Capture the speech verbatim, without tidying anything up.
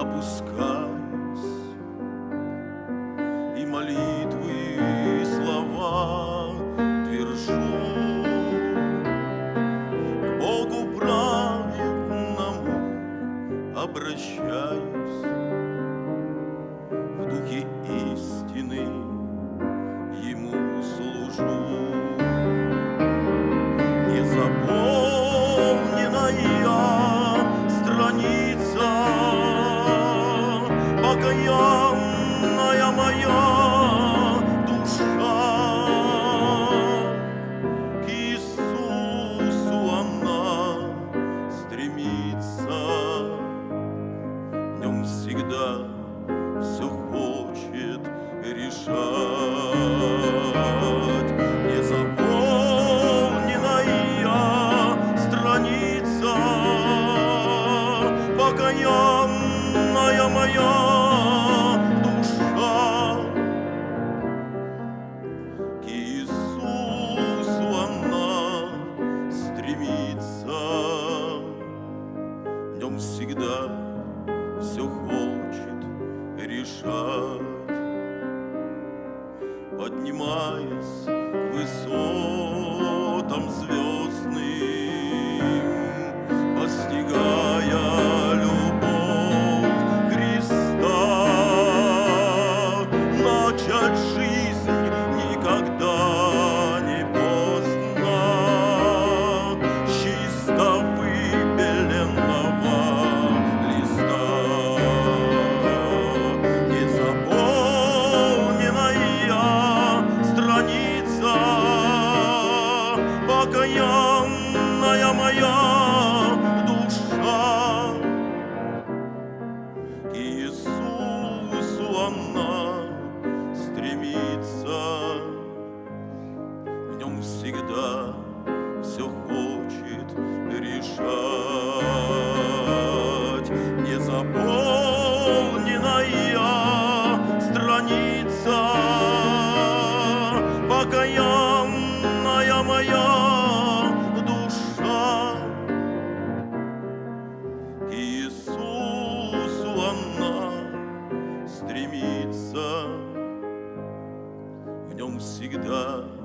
опускаюсь, и молитвы и слова твержу к Богу праведному, обращаюсь в духе истины, Ему служу. Незаполненная страница, покаянная моя душа, к Иисусу она стремится, в нем всегда все хочет решать. Незаполненная страница, покаянная моя душа, к Иисусу она стремится, в нем всегда все хочет решать. Поднимаясь к высотам звездным, постигая любовь Христа, начать жизнь никогда не поздно, с чисто выбеленного листа. Незаполненная страница, покаянная моя душа, к Иисусу она стремится, в нем всегда все хочет решать. Незаполненная страница, покаянная моя душа, к Иисусу она стремится, в нем всегда